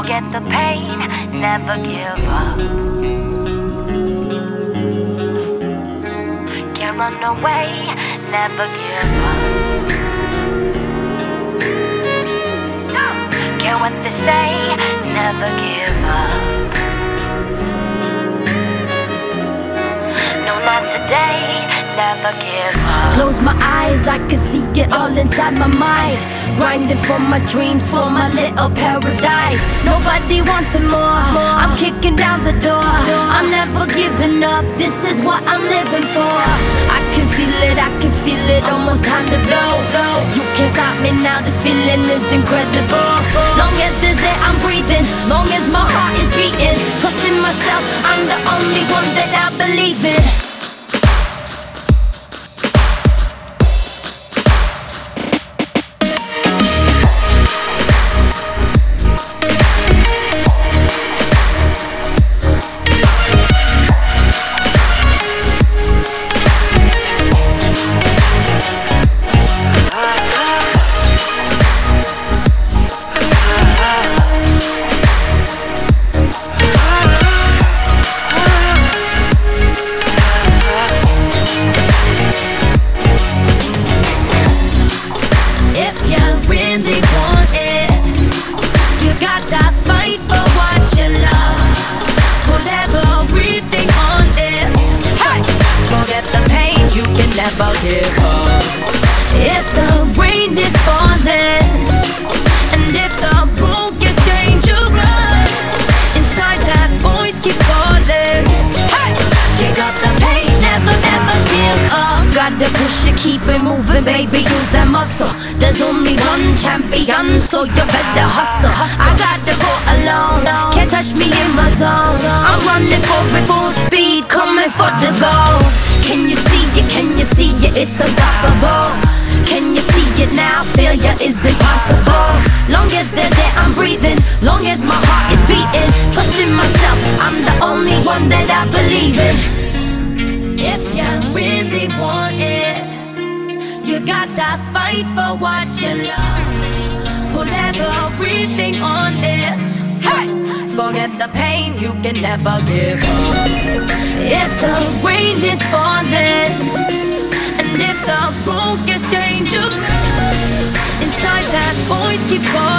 Forget the pain, never give up. Can't run away, never give up. Care what they say, never give up. No, not today, never give up. Close my eyes, I can see it all inside my mind. Grinding for my dreams, for my little paradise. Nobody wants it more. I'm kicking down the door. I'm never giving up. This is what I'm living for. I can feel it, I can feel it. Almost time to blow. You can't stop me now. This feeling is incredible. Long as there's air, I'm breathing. Long as my heart is beating. Trusting myself, I'm the only one that I believe in. Never give up. If the rain is falling, and if the road gets dangerous, inside that voice keeps calling. Hey, pick up the pace, never, never give up. Gotta push it, keep it moving, baby, use that muscle. There's only one champion, so you better hustle. I gotta go alone, can't touch me in my zone. I'm running for it full speed, coming for the goal. Can you see it? Can you see it? It's unstoppable. Can you see it now? Failure is impossible. Long as there's air, I'm breathing. Long as my heart is beating. Trusting myself, I'm the only one that I believe in. If you really want it, you gotta fight for what you love. Put everything on this. Hey! Forget the pain, you can never give up. If the rain is falling, and if the road gets dangerous, inside that voice keeps calling.